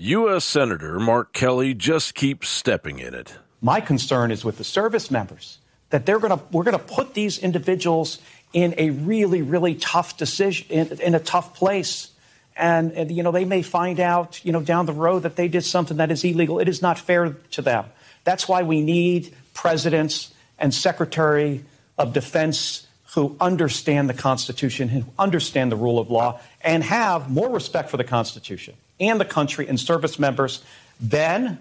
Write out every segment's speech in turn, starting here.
U.S. Senator Mark Kelly just keeps stepping in it. My concern is with the service members, that we're going to put these individuals in a really, really tough decision, in a tough place. And, they may find out, down the road that they did something that is illegal. It is not fair to them. That's why we need presidents and Secretary of Defense who understand the Constitution, who understand the rule of law, and have more respect for the Constitution and the country and service members than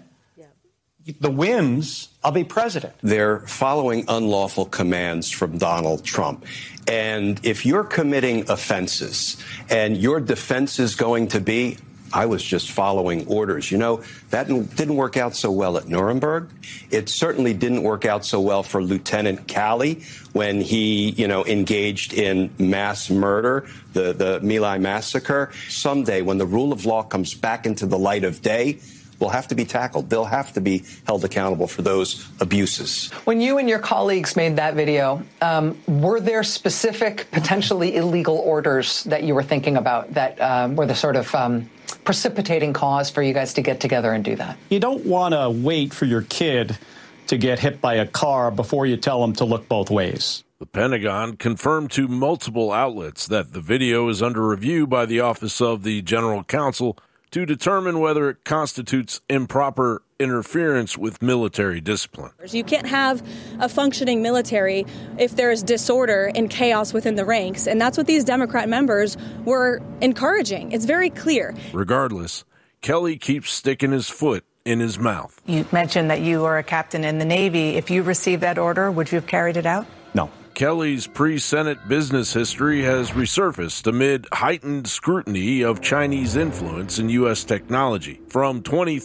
the whims of a president. They're following unlawful commands from Donald Trump. And if you're committing offenses and your defense is going to be, I was just following orders. That didn't work out so well at Nuremberg. It certainly didn't work out so well for Lieutenant Calley when he, engaged in mass murder, the My Lai massacre. Someday, when the rule of law comes back into the light of day, will have to be tackled. They'll have to be held accountable for those abuses. When you and your colleagues made that video, were there specific, potentially illegal orders that you were thinking about that were the sort of precipitating cause for you guys to get together and do that? You don't want to wait for your kid to get hit by a car before you tell them to look both ways. The Pentagon confirmed to multiple outlets that the video is under review by the Office of the General Counsel to determine whether it constitutes improper interference with military discipline. You can't have a functioning military if there is disorder and chaos within the ranks, and that's what these Democrat members were encouraging. It's very clear. Regardless, Kelly keeps sticking his foot in his mouth. You mentioned that you were a captain in the Navy. If you received that order, would you have carried it out? No. Kelly's pre-Senate business history has resurfaced amid heightened scrutiny of Chinese influence in U.S. technology. From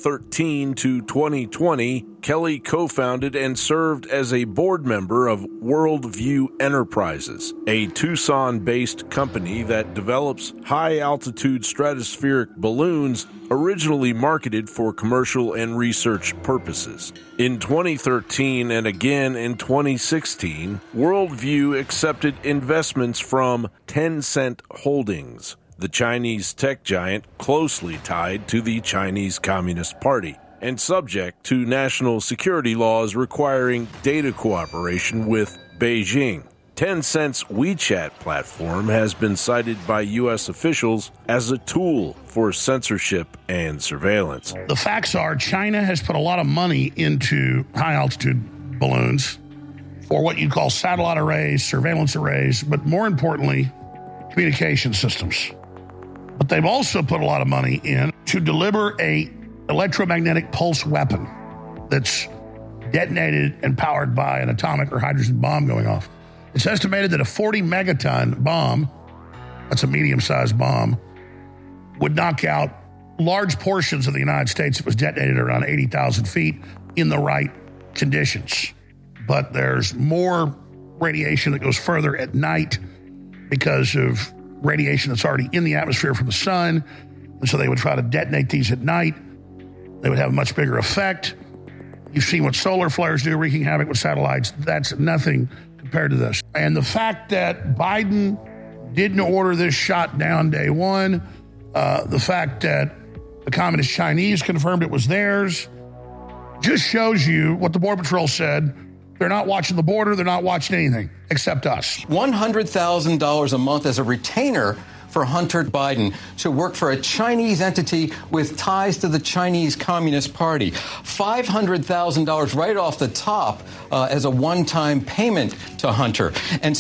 2013 to 2020, Kelly co-founded and served as a board member of Worldview Enterprises, a Tucson-based company that develops high-altitude stratospheric balloons originally marketed for commercial and research purposes. In 2013 and again in 2016, Worldview accepted investments from Tencent Holdings, the Chinese tech giant closely tied to the Chinese Communist Party and subject to national security laws requiring data cooperation with Beijing. Tencent's WeChat platform has been cited by U.S. officials as a tool for censorship and surveillance. The facts are China has put a lot of money into high-altitude balloons for what you call satellite arrays, surveillance arrays, but more importantly, communication systems. But they've also put a lot of money in to deliver a electromagnetic pulse weapon that's detonated and powered by an atomic or hydrogen bomb going off. It's estimated that a 40 megaton bomb, that's a medium-sized bomb, would knock out large portions of the United States if it was detonated around 80,000 feet in the right conditions. But there's more radiation that goes further at night because of radiation that's already in the atmosphere from the sun. And so they would try to detonate these at night. They would have a much bigger effect. You've seen what solar flares do, wreaking havoc with satellites. That's nothing compared to this. And the fact that Biden didn't order this shot down day one, the fact that the Communist Chinese confirmed it was theirs, just shows you what the Border Patrol said. They're not watching the border. They're not watching anything except us. $100,000 a month as a retainer for Hunter Biden to work for a Chinese entity with ties to the Chinese Communist Party. $500,000 right off the top as a one-time payment to Hunter. And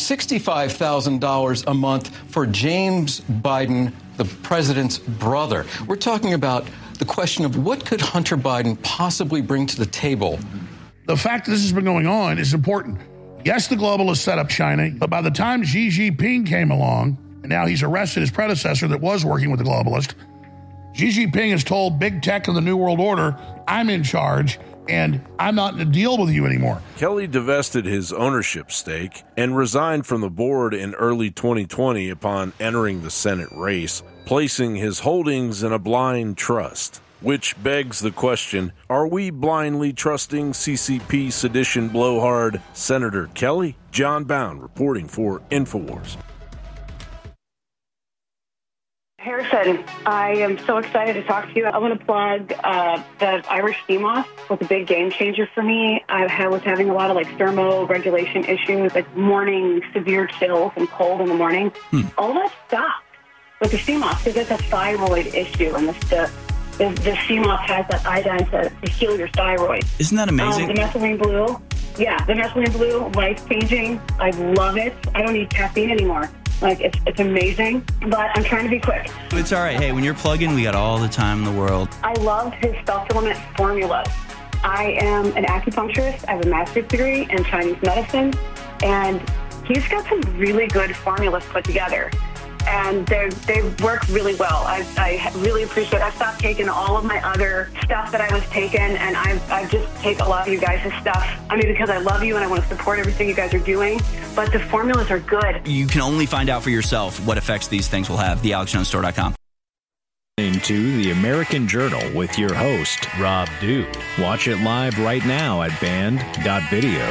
$65,000 a month for James Biden, the president's brother. We're talking about the question of what could Hunter Biden possibly bring to the table. The fact that this has been going on is important. Yes, the globalists set up China, but by the time Xi Jinping came along, and now he's arrested his predecessor that was working with the globalist, Xi Jinping has told big tech and the New World Order, I'm in charge, and I'm not in a deal with you anymore. Kelly divested his ownership stake and resigned from the board in early 2020 upon entering the Senate race, placing his holdings in a blind trust. Which begs the question, are we blindly trusting CCP sedition blowhard Senator Kelly? John Bound reporting for InfoWars. Harrison, I am so excited to talk to you. I want to plug the Irish sea moss was a big game changer for me. I was having a lot of thermoregulation issues, like morning severe chills and cold in the morning. All that stopped with the sea moss because it's a thyroid issue, and the sea moss has that iodine to heal your thyroid. Isn't that amazing? The methylene blue, the methylene blue, life-changing. I love it. I don't need caffeine anymore. It's amazing, but I'm trying to be quick. It's all right. Hey, when you're plugging, we got all the time in the world. I love his supplement formulas. I am an acupuncturist. I have a master's degree in Chinese medicine, and he's got some really good formulas put together, and they work really well. I really appreciate it. I've stopped taking all of my other stuff that I was taking, and I've just take a lot of you guys' stuff. I mean, because I love you and I want to support everything you guys are doing, but the formulas are good. You can only find out for yourself what effects these things will have. TheAlexJonesStore.com. Into the American Journal with your host, Rob Dew. Watch it live right now at band.video.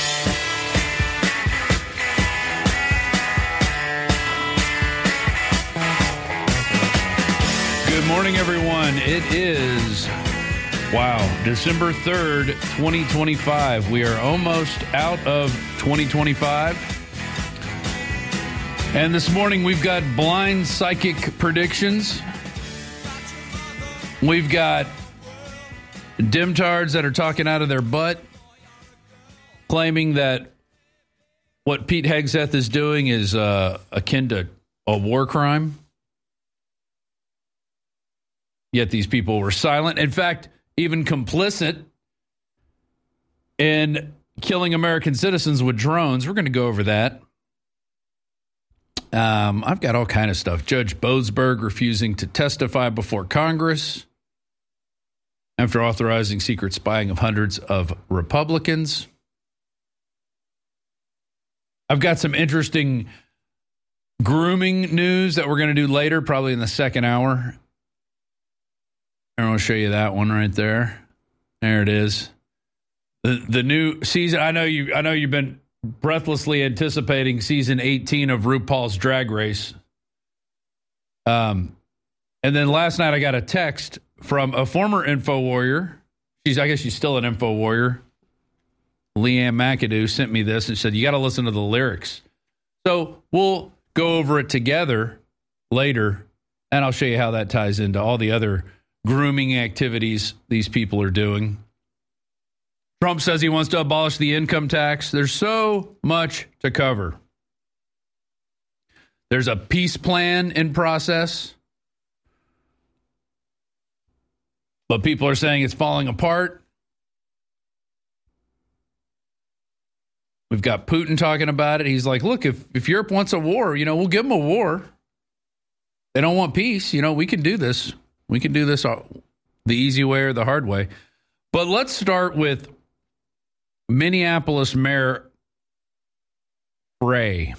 Good morning, everyone. It is, December 3rd, 2025. We are almost out of 2025. And this morning, we've got blind psychic predictions. We've got dimtards that are talking out of their butt, claiming that what Pete Hegseth is doing is akin to a war crime. Yet these people were silent. In fact, even complicit in killing American citizens with drones. We're going to go over that. I've got all kind of stuff. Judge Boasberg refusing to testify before Congress after authorizing secret spying of hundreds of Republicans. I've got some interesting grooming news that we're going to do later, probably in the second hour. I'm going to show you that one right there. There it is. The new season. I know you've been breathlessly anticipating season 18 of RuPaul's Drag Race. And then last night I got a text from a former info warrior. I guess she's still an info warrior. Leanne McAdoo sent me this and said, you got to listen to the lyrics. So we'll go over it together later, and I'll show you how that ties into all the other grooming activities these people are doing. Trump says he wants to abolish the income tax. There's so much to cover. There's a peace plan in process, but people are saying it's falling apart. We've got Putin talking about it. He's like, look, if Europe wants a war, we'll give them a war. They don't want peace. We can do this. We can do this the easy way or the hard way. But let's start with Minneapolis Mayor Frey.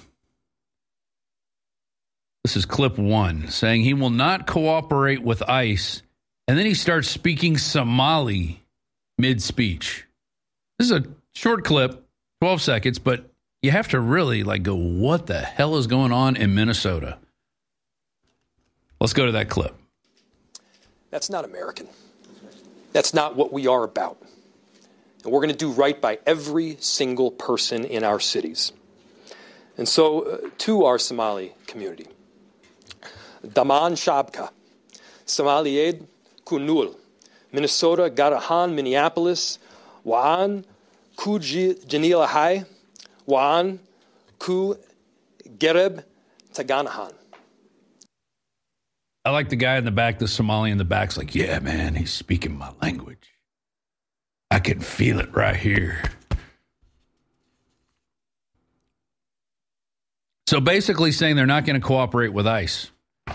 This is clip 1, saying he will not cooperate with ICE. And then he starts speaking Somali mid-speech. This is a short clip, 12 seconds, but you have to really go, what the hell is going on in Minnesota? Let's go to that clip. That's not American. That's not what we are about. And we're going to do right by every single person in our cities. And so, to our Somali community, Daman Shabka, Somalied Kunul, Minnesota, Garahan, Minneapolis, Waan, Kuji Janilahai, Waan, Ku Gereb, Taganahan. I like the guy in the back, the Somali in the back's like, yeah, man, he's speaking my language. I can feel it right here. So basically saying they're not going to cooperate with ICE.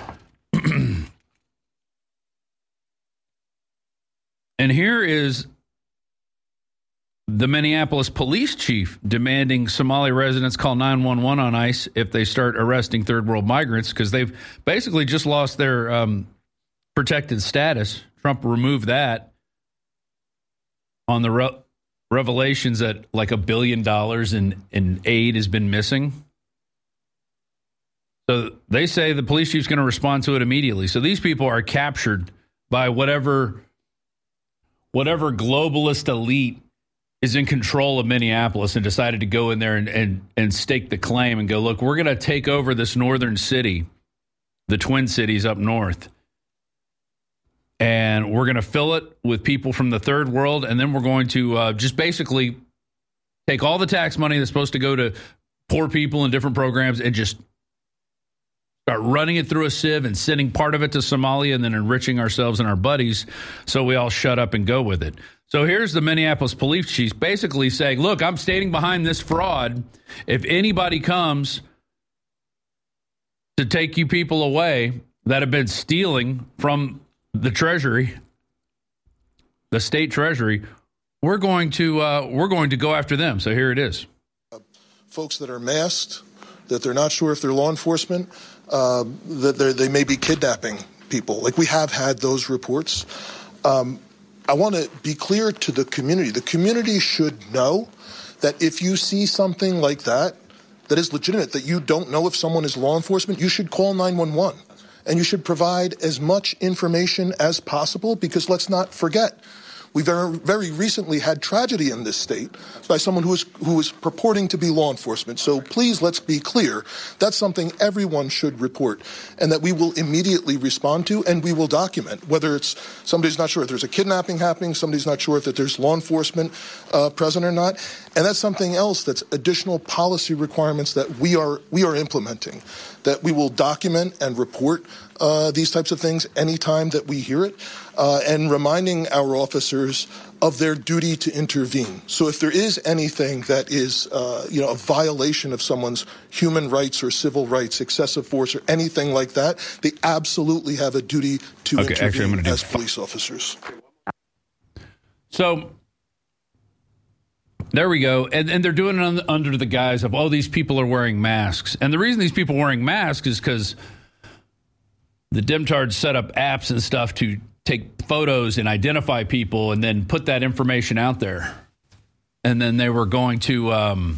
And here is the Minneapolis police chief demanding Somali residents call 911 on ICE if they start arresting third world migrants, because they've basically just lost their protected status. Trump removed that on the revelations that like $1 billion in aid has been missing. So they say the police chief's going to respond to it immediately. So these people are captured by whatever globalist elite is in control of Minneapolis and decided to go in there and stake the claim and go, look, we're going to take over this northern city, the Twin Cities up north, and we're going to fill it with people from the third world, and then we're going to just basically take all the tax money that's supposed to go to poor people in different programs and just start running it through a sieve and sending part of it to Somalia and then enriching ourselves and our buddies so we all shut up and go with it. So here's the Minneapolis police chief basically saying, look, I'm standing behind this fraud. If anybody comes to take you people away that have been stealing from the Treasury, the state Treasury, we're going to go after them. So here it is. Folks that are masked, that they're not sure if they're law enforcement, that they may be kidnapping people. Like, we have had those reports. I want to be clear to the community. The community should know that if you see something like that is legitimate, that you don't know if someone is law enforcement, you should call 911. And you should provide as much information as possible, because let's not forget, we very recently had tragedy in this state by someone who was purporting to be law enforcement. So please, let's be clear. That's something everyone should report, and that we will immediately respond to, and we will document, whether it's somebody's not sure if there's a kidnapping happening, somebody's not sure if that there's law enforcement present or not. And that's something else that's additional policy requirements that we are implementing, that we will document and report these types of things anytime that we hear it, and reminding our officers of their duty to intervene. So if there is anything that is, a violation of someone's human rights or civil rights, excessive force or anything like that, they absolutely have a duty to intervene as police officers. So there we go. And they're doing it under the guise of, these people are wearing masks. And the reason these people are wearing masks is because the Demtards set up apps and stuff to take photos and identify people and then put that information out there. And then they were going to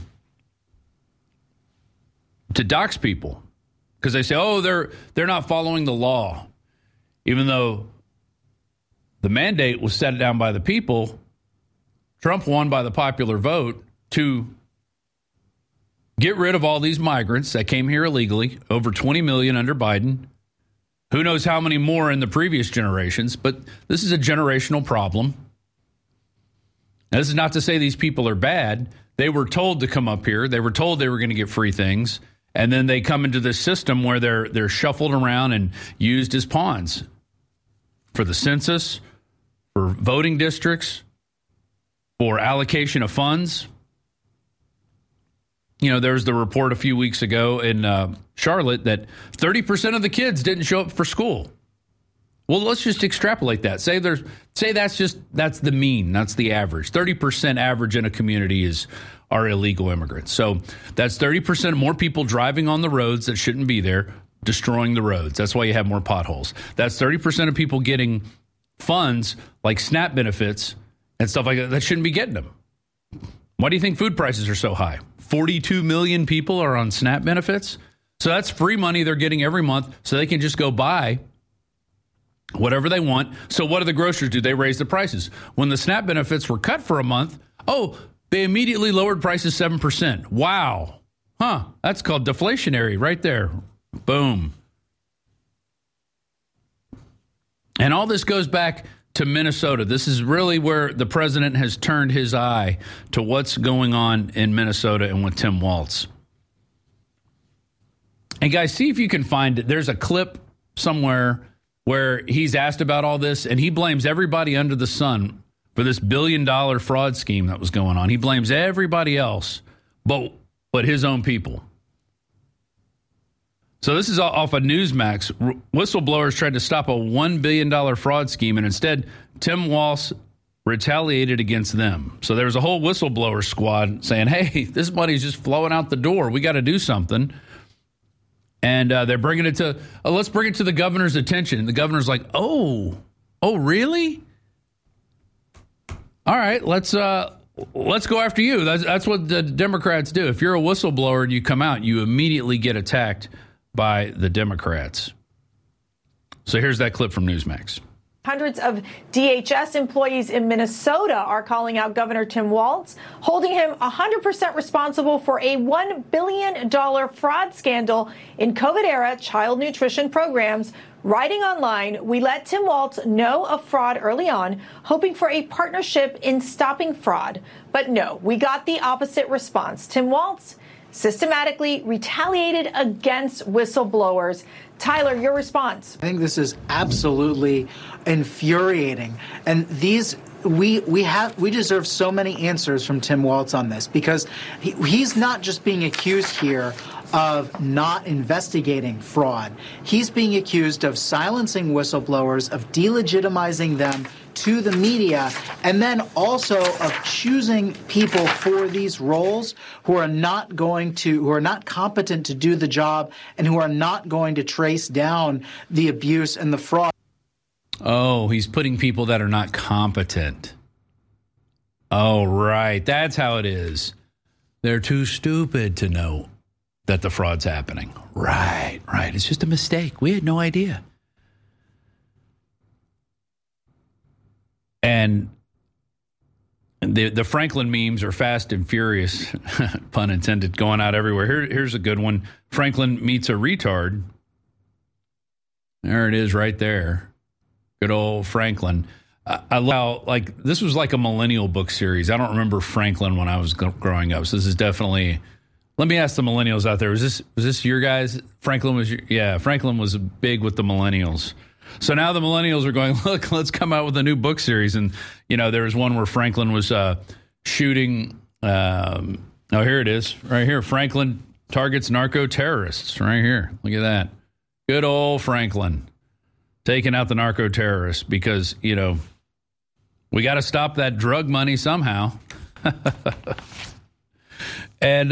dox people because they say, they're not following the law. Even though the mandate was set down by the people, Trump won by the popular vote to get rid of all these migrants that came here illegally, over 20 million under Biden. Who knows how many more in the previous generations, but this is a generational problem. Now, this is not to say these people are bad. They were told to come up here. They were told they were going to get free things, and then they come into this system where they're shuffled around and used as pawns for the census, for voting districts, for allocation of funds. There was the report a few weeks ago in Charlotte that 30% of the kids didn't show up for school. Well, let's just extrapolate that. Say that's the mean, that's the average. 30% average in a community are illegal immigrants. So that's 30% more people driving on the roads that shouldn't be there, destroying the roads. That's why you have more potholes. That's 30% of people getting funds like SNAP benefits and stuff like that shouldn't be getting them. Why do you think food prices are so high? 42 million people are on SNAP benefits. So that's free money they're getting every month so they can just go buy whatever they want. So what do the grocers do? They raise the prices. When the SNAP benefits were cut for a month, they immediately lowered prices 7%. Wow. That's called deflationary right there. Boom. And all this goes back to Minnesota. This is really where the president has turned his eye to what's going on in Minnesota and with Tim Walz. And guys, see if you can find it. There's a clip somewhere where he's asked about all this, and he blames everybody under the sun for this $1 billion fraud scheme that was going on. He blames everybody else but his own people. So this is off of Newsmax. Whistleblowers tried to stop a $1 billion fraud scheme, and instead, Tim Walz retaliated against them. So there was a whole whistleblower squad saying, hey, this money's just flowing out the door. We got to do something. And they're bringing it to, let's bring it to the governor's attention. And the governor's like, oh, really? All right, let's go after you. That's what the Democrats do. If you're a whistleblower and you come out, you immediately get attacked by the Democrats. So here's that clip from Newsmax. Hundreds of DHS employees in Minnesota are calling out Governor Tim Walz, holding him 100% responsible for a $1 billion fraud scandal in COVID-era child nutrition programs. Writing online, we let Tim Walz know of fraud early on, hoping for a partnership in stopping fraud. But no, we got the opposite response. Tim Walz systematically retaliated against whistleblowers. Tyler, your response. I think this is absolutely infuriating. And we deserve so many answers from Tim Walz on this, because he's not just being accused here of not investigating fraud. He's being accused of silencing whistleblowers, of delegitimizing them to the media, and then also of choosing people for these roles who are not competent to do the job, and who are not going to trace down the abuse and the fraud. Oh, he's putting people that are not competent. Oh, right. That's how it is. They're too stupid to know that the fraud's happening. Right. It's just a mistake. We had no idea. And the Franklin memes are fast and furious, pun intended, going out everywhere. Here's a good one. Franklin meets a retard. There it is right there. Good old Franklin. I love how, this was like a millennial book series. I don't remember Franklin when I was growing up. So this is definitely, let me ask the millennials out there. Was this your guys? Franklin was big with the millennials. So now the millennials are going, look, let's come out with a new book series. And, there was one where Franklin was shooting. Here it is right here. Franklin targets narco terrorists right here. Look at that. Good old Franklin taking out the narco terrorists because, we got to stop that drug money somehow. And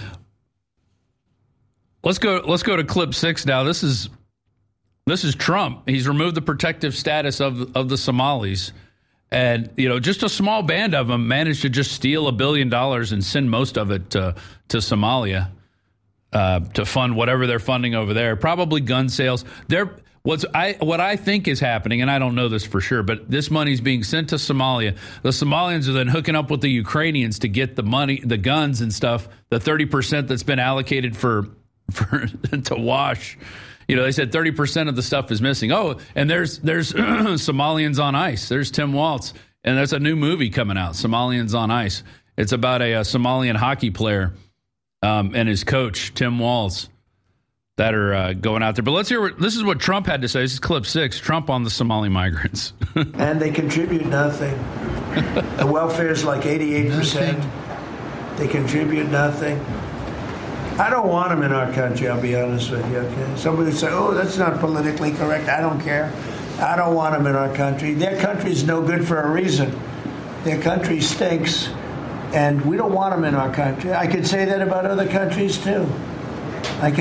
let's go to clip 6 now. This is Trump. He's removed the protective status of the Somalis. And, just a small band of them managed to just steal $1 billion and send most of it to Somalia to fund whatever they're funding over there. Probably gun sales. What I think is happening, and I don't know this for sure, but this money's being sent to Somalia. The Somalians are then hooking up with the Ukrainians to get the money, the guns and stuff, the 30% that's been allocated for to wash. They said 30% of the stuff is missing. Oh, and there's Somalians on Ice. There's Tim Walz. And there's a new movie coming out, Somalians on Ice. It's about a Somalian hockey player and his coach, Tim Walz, that are going out there. But let's hear this is what Trump had to say. This is clip 6, Trump on the Somali migrants. And they contribute nothing. The welfare is like 88%. They contribute nothing. I don't want them in our country, I'll be honest with you, okay? Somebody would say, oh, that's not politically correct. I don't care. I don't want them in our country. Their country's no good for a reason. Their country stinks, and we don't want them in our country. I could say that about other countries, too. We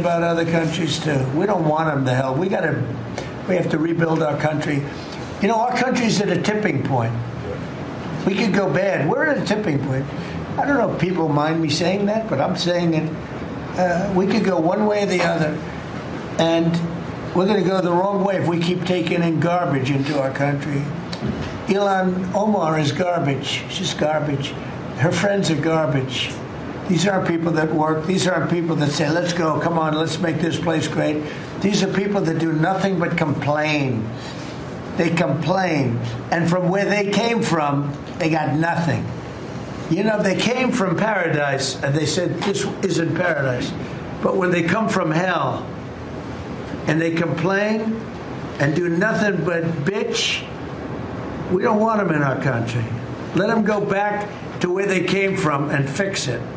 don't want them to hell. We have to rebuild our country. Our country's at a tipping point. We could go bad. We're at a tipping point. I don't know if people mind me saying that, but I'm saying it. We could go one way or the other, and we're going to go the wrong way if we keep taking in garbage into our country. Ilhan Omar is garbage. She's garbage. Her friends are garbage. These aren't people that work. These aren't people that say, let's go, come on, let's make this place great. These are people that do nothing but complain. They complain. And from where they came from, they got nothing. They came from paradise, and they said, this isn't paradise. But when they come from hell, and they complain, and do nothing but bitch, we don't want them in our country. Let them go back to where they came from and fix it.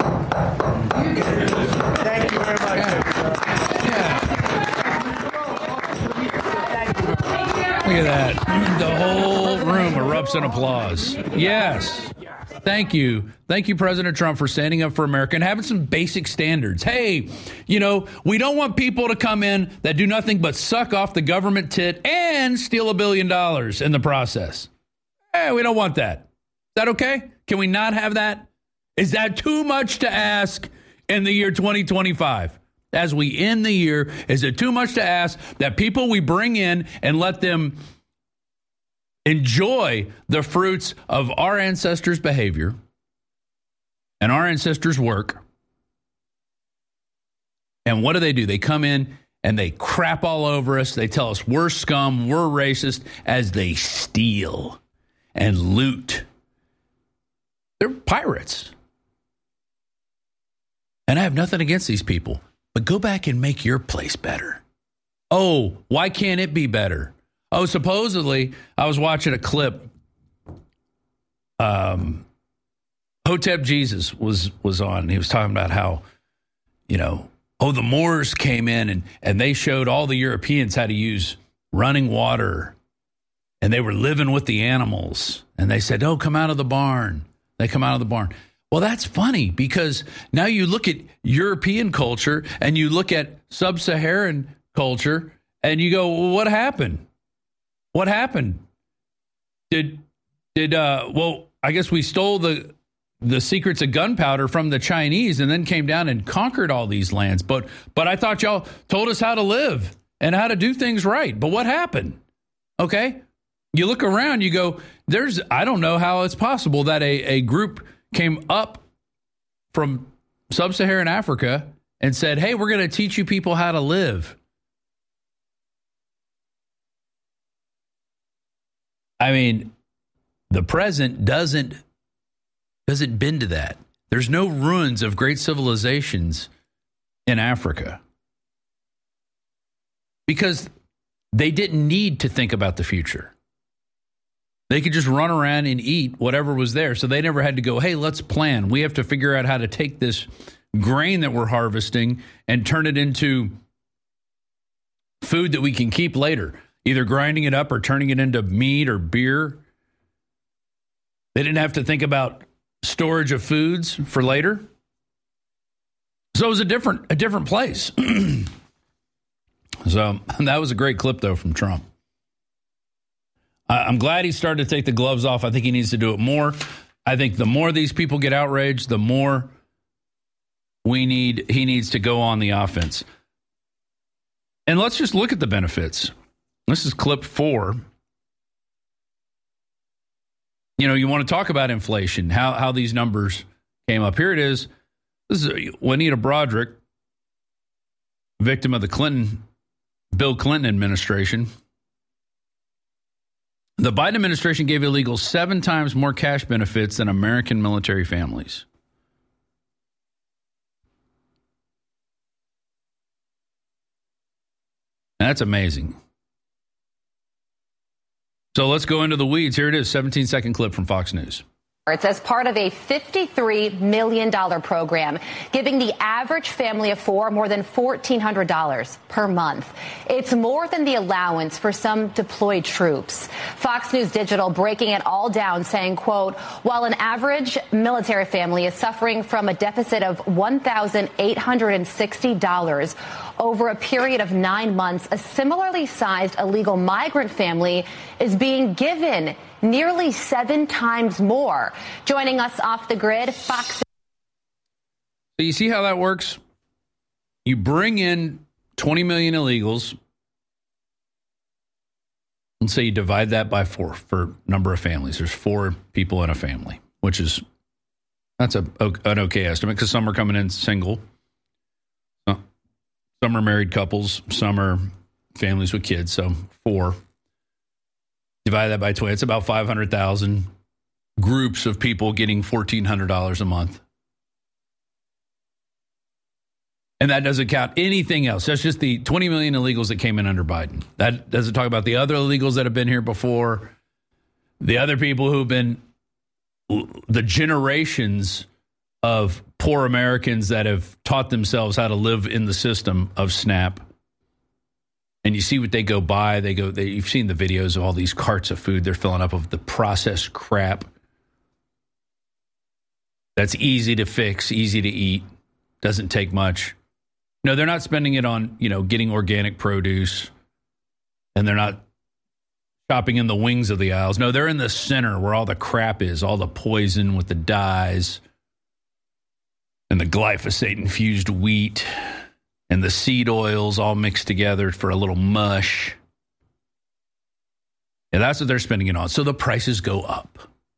Thank you very much. Look at that. The whole room erupts in applause. Yes. Thank you. Thank you, President Trump, for standing up for America and having some basic standards. Hey, we don't want people to come in that do nothing but suck off the government tit and steal $1 billion in the process. Hey, we don't want that. Is that okay? Can we not have that? Is that too much to ask in the year 2025? as we end the year? Is it too much to ask that people we bring in and let them enjoy the fruits of our ancestors' behavior and our ancestors' work? And what do? They come in and they crap all over us. They tell us we're scum, we're racist, as they steal and loot. They're pirates. And I have nothing against these people, but go back and make your place better. Oh, why can't it be better? Oh, supposedly, I was watching a clip. Hotep Jesus was on. He was talking about how, the Moors came in and they showed all the Europeans how to use running water. And they were living with the animals. And they said, oh, come out of the barn. They come out of the barn. Well, that's funny because now you look at European culture and you look at sub-Saharan culture and you go, well, what happened? What happened? Well, I guess we stole the secrets of gunpowder from the Chinese and then came down and conquered all these lands. But I thought y'all told us how to live and how to do things right. But what happened? Okay. You look around, you go, I don't know how it's possible that a group came up from sub-Saharan Africa and said, hey, we're going to teach you people how to live. I mean, the present doesn't bend to that. There's no ruins of great civilizations in Africa because they didn't need to think about the future. They could just run around and eat whatever was there. So they never had to go, hey, let's plan. We have to figure out how to take this grain that we're harvesting and turn it into food that we can keep later, either grinding it up or turning it into meat or beer. They didn't have to think about storage of foods for later. So it was a different place. So that was a great clip, though, from Trump. I'm glad he started to take the gloves off. I think he needs to do it more. I think the more these people get outraged, the more he needs to go on the offense. And let's just look at the benefits. This is clip 4. You want to talk about inflation, how these numbers came up. Here it is. This is Juanita Broderick, victim of the Bill Clinton administration. The Biden administration gave illegals 7 times more cash benefits than American military families. That's amazing. So let's go into the weeds. Here it is, 17-second clip from Fox News. It's as part of a $53 million program, giving the average family of 4 more than $1,400 per month. It's more than the allowance for some deployed troops. Fox News Digital breaking it all down, saying, quote, while an average military family is suffering from a deficit of $1,860 over a period of 9 months, a similarly sized illegal migrant family is being given nearly 7 times more. Joining us off the grid, Fox. So you see how that works? You bring in 20 million illegals. Let's say you divide that by 4 for number of families. There's 4 people in a family, that's an okay estimate because some are coming in single. Some are married couples. Some are families with kids. So 4. Divide that by 20. It's about 500,000 groups of people getting $1,400 a month. And that doesn't count anything else. That's just the 20 million illegals that came in under Biden. That doesn't talk about the other illegals that have been here before, the other people who've been the generations of poor Americans that have taught themselves how to live in the system of SNAP. And you see what they go by. You've seen the videos of all these carts of food they're filling up of the processed crap. That's easy to fix, easy to eat, doesn't take much. No, they're not spending it on, getting organic produce, and they're not shopping in the wings of the aisles. No, they're in the center where all the crap is, all the poison with the dyes and the glyphosate-infused wheat and the seed oils all mixed together for a little mush. And that's what they're spending it on. So the prices go up.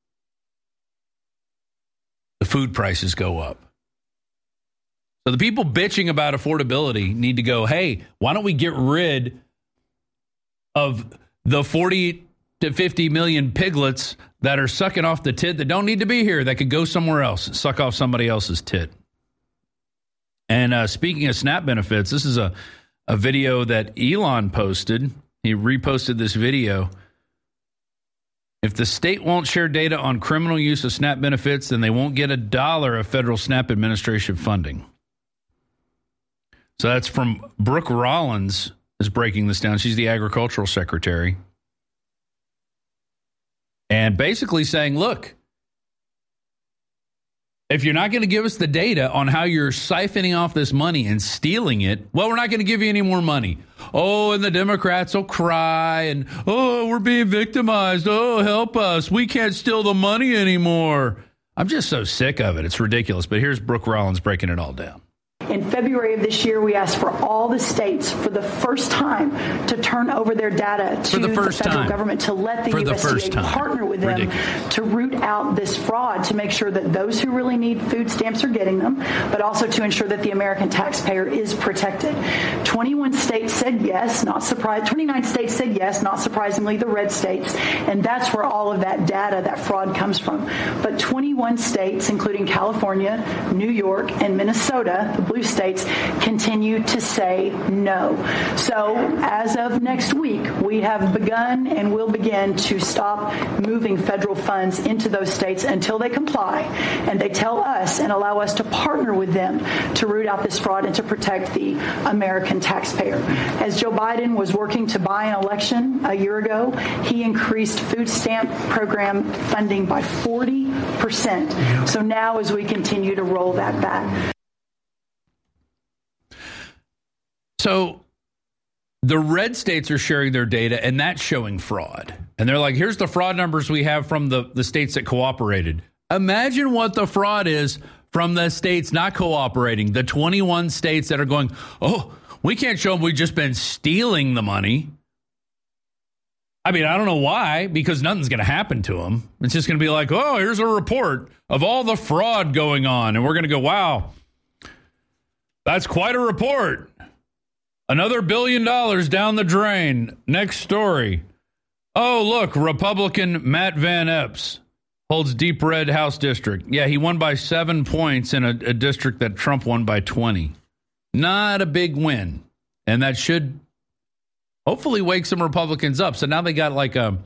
The food prices go up. So the people bitching about affordability need to go, hey, why don't we get rid of the 40 to 50 million piglets that are sucking off the tit that don't need to be here, that could go somewhere else, suck off somebody else's tit. And speaking of SNAP benefits, this is a video that Elon posted. He reposted this video. If the state won't share data on criminal use of SNAP benefits, then they won't get $1 of federal SNAP administration funding. So that's from Brooke Rollins is breaking this down. She's the agricultural secretary. And basically saying, look, if you're not going to give us the data on how you're siphoning off this money and stealing it, well, we're not going to give you any more money. Oh, and the Democrats will cry and, oh, we're being victimized. Oh, help us. We can't steal the money anymore. I'm just so sick of it. It's ridiculous. But here's Brooke Rollins breaking it all down. In February of this year, we asked for all the states for the first time to turn over their data to the federal government to let the USDA partner with them to root out this fraud, to make sure that those who really need food stamps are getting them, but also to ensure that the American taxpayer is protected. 21 states said yes, not surprised. 29 states said yes, not surprisingly, the red states, and that's where all of that data, that fraud comes from. But 21 states, including California, New York, and Minnesota, the blue states, continue to say no. So as of next week, we have begun and will begin to stop moving federal funds into those states until they comply and they tell us and allow us to partner with them to root out this fraud and to protect the American taxpayer. As Joe Biden was working to buy an election a year ago, he increased food stamp program funding by 40%. So now as we continue to roll that back. So the red states are sharing their data, and that's showing fraud. And they're like, here's the fraud numbers we have from the states that cooperated. Imagine what the fraud is from the states not cooperating, the 21 states that are going, oh, we can't show them we've just been stealing the money. I mean, I don't know why, because nothing's going to happen to them. It's just going to be like, oh, here's a report of all the fraud going on. And we're going to go, wow, that's quite a report. Another $1 billion down the drain. Next story. Oh, look, Republican Matt Van Epps holds deep red House district. Yeah, he won by 7 points in a district that Trump won by 20. Not a big win. And that should hopefully wake some Republicans up. So now they got like a,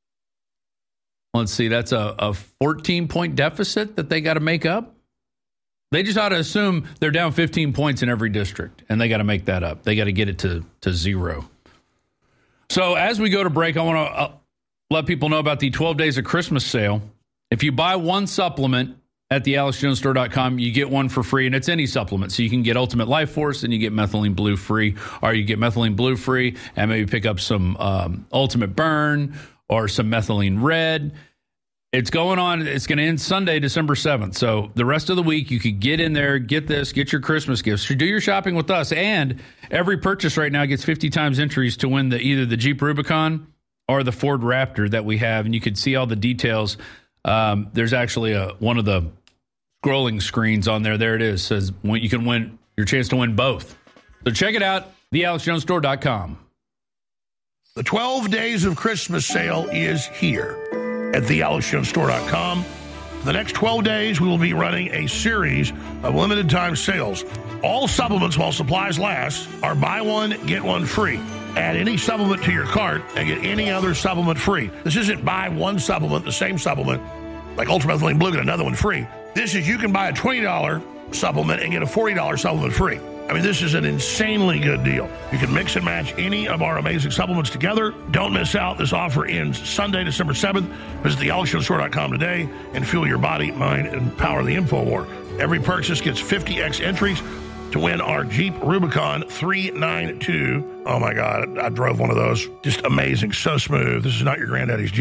let's see, that's a 14-point deficit that they got to make up. They just ought to assume they're down 15 points in every district, and they got to make that up. They got to get it to zero. So as we go to break, I want to let people know about the 12 Days of Christmas sale. If you buy one supplement at the AlexJonesStore.com, you get one for free, and it's any supplement. So you can get Ultimate Life Force, and you get Methylene Blue free, or you get Methylene Blue free, and maybe pick up some Ultimate Burn or some Methylene Red. It's going on. It's going to end Sunday, December 7th. So the rest of the week, you could get in there, get this, get your Christmas gifts. Do your shopping with us. And every purchase right now gets 50 times entries to win either the Jeep Rubicon or the Ford Raptor that we have. And you can see all the details. There's actually one of the scrolling screens on there. There it is. Says you can win your chance to win both. So check it out, thealexjonesstore.com. The 12 Days of Christmas sale is here at thealexjonesstore.com. For the next 12 days, we will be running a series of limited time sales. All supplements, while supplies last, are buy one, get one free. Add any supplement to your cart and get any other supplement free. This isn't buy one supplement, the same supplement, like Ultramethylene Blue, get another one free. This is you can buy a $20 supplement and get a $40 supplement free. I mean, this is an insanely good deal. You can mix and match any of our amazing supplements together. Don't miss out. This offer ends Sunday, December 7th. Visit thealexjonesstore.com today and fuel your body, mind, and power the InfoWar. Every purchase gets 50x entries to win our Jeep Rubicon 392. Oh, my God. I drove one of those. Just amazing. So smooth. This is not your granddaddy's Jeep.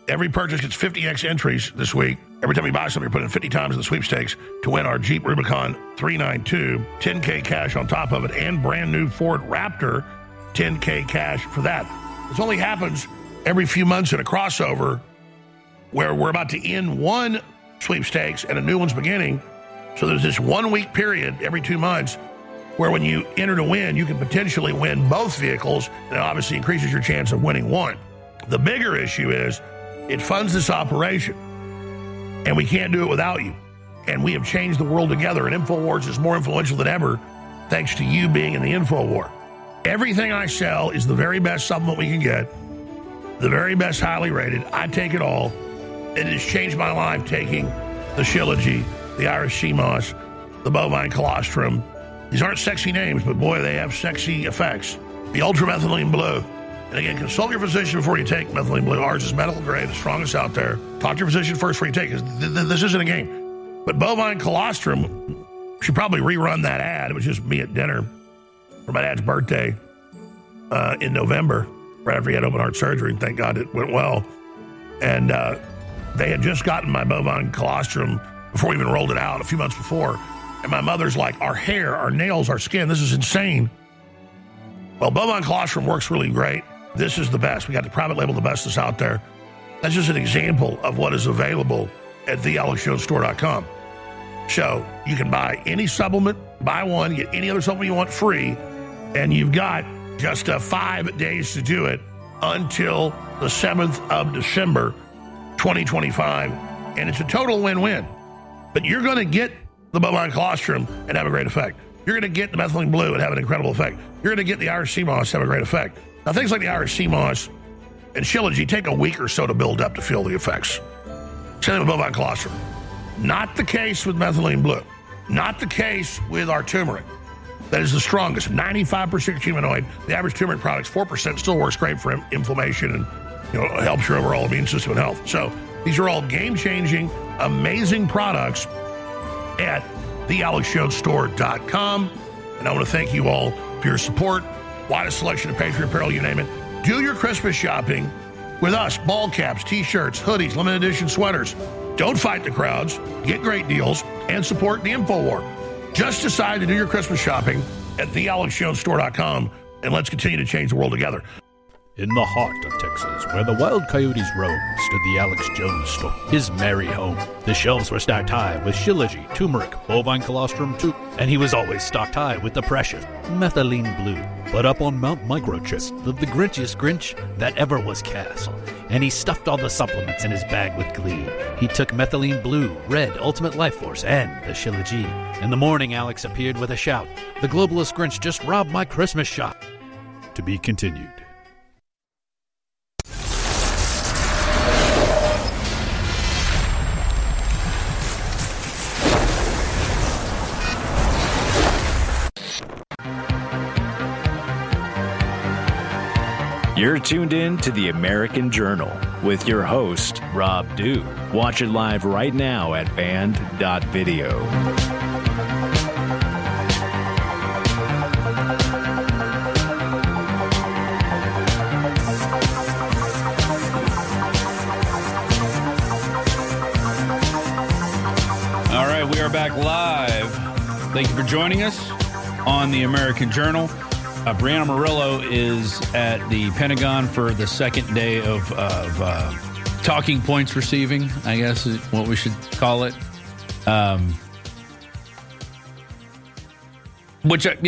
every purchase gets 50x entries this week. Every time you buy something, you're putting 50 times in the sweepstakes to win our Jeep Rubicon 392, 10K cash on top of it, and brand new Ford Raptor, 10K cash for that. This only happens every few months in a crossover where we're about to end one sweepstakes and a new one's beginning. So there's this 1 week period every 2 months where when you enter to win, you can potentially win both vehicles, and it obviously increases your chance of winning one. The bigger issue is it funds this operation, and we can't do it without you. And we have changed the world together, and InfoWars is more influential than ever thanks to you being in the InfoWar. Everything I sell is the very best supplement we can get, the very best highly rated. I take it all. It has changed my life taking the Shilajit, the Irish sea moss, the bovine colostrum. These aren't sexy names, but boy, they have sexy effects. The ultramethylene blue. And again, consult your physician before you take methylene blue. Ours is medical grade, the strongest out there. Talk to your physician first before you take it. This isn't a game. But bovine colostrum, should probably rerun that ad. It was just me at dinner for my dad's birthday in November, right after he had open heart surgery. Thank God it went well. And they had just gotten my bovine colostrum before we even rolled it out a few months before. And my mother's like, our hair, our nails, our skin, this is insane. Well, bovine colostrum works really great. This is the best. We got the private label, the best that's out there. That's just an example of what is available at thealexjonesstore.com. So you can buy any supplement, buy one, get any other supplement you want free, and you've got just 5 days to do it until the 7th of December, 2025. And it's a total win-win. But you're going to get the bovine colostrum and have a great effect. You're going to get the methylene blue and have an incredible effect. You're going to get the Irish sea moss, have a great effect. Now, things like the Irish sea moss and Shilajit take a week or so to build up to feel the effects. Same with bovine colostrum. Not the case with methylene blue. Not the case with our turmeric. That is the strongest, 95% humanoid. The average turmeric product's 4%, still works great for inflammation and helps your overall immune system and health. So these are all game-changing, amazing products at thealexjonesstore.com. And I want to thank you all for your support. Widest selection of Patriot apparel, you name it. Do your Christmas shopping with us. Ball caps, T-shirts, hoodies, limited edition sweaters. Don't fight the crowds. Get great deals and support the InfoWar. Just decide to do your Christmas shopping at thealexjonesstore.com, and let's continue to change the world together. In the heart of Texas, where the wild coyotes roam, stood the Alex Jones store, his merry home. The shelves were stacked high with Shilajit, turmeric, bovine colostrum too, and he was always stocked high with the precious methylene blue. Put up on Mount Microchip of the Grinchiest Grinch that ever was cast, and he stuffed all the supplements in his bag with glee. He took methylene blue, red, ultimate life force, and the Shilajit. In the morning, Alex appeared with a shout. The globalist Grinch just robbed my Christmas shop. To be continued. You're tuned in to the American Journal with your host, Rob Dew. Watch it live right now at band.video. All right, we are back live. Thank you for joining us on the American Journal. Brianna Murillo is at the Pentagon for the second day of talking points receiving, I guess is what we should call it. Which, I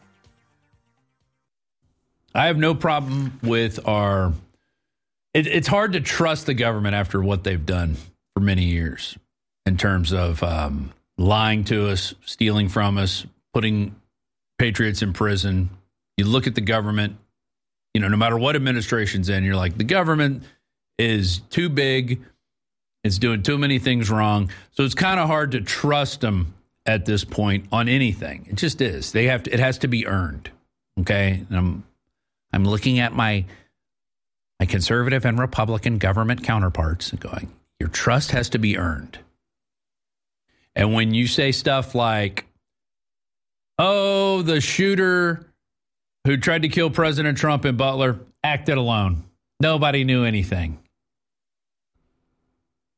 have no problem with our... It's hard to trust the government after what they've done for many years in terms of lying to us, stealing from us, putting patriots in prison. You look at the government, no matter what administration's in, you're like, the government is too big. It's doing too many things wrong. So it's kind of hard to trust them at this point on anything. It just is. It has to be earned. Okay. And I'm looking at my conservative and Republican government counterparts and going, your trust has to be earned. And when you say stuff like, oh, the shooter who tried to kill President Trump in Butler acted alone. Nobody knew anything.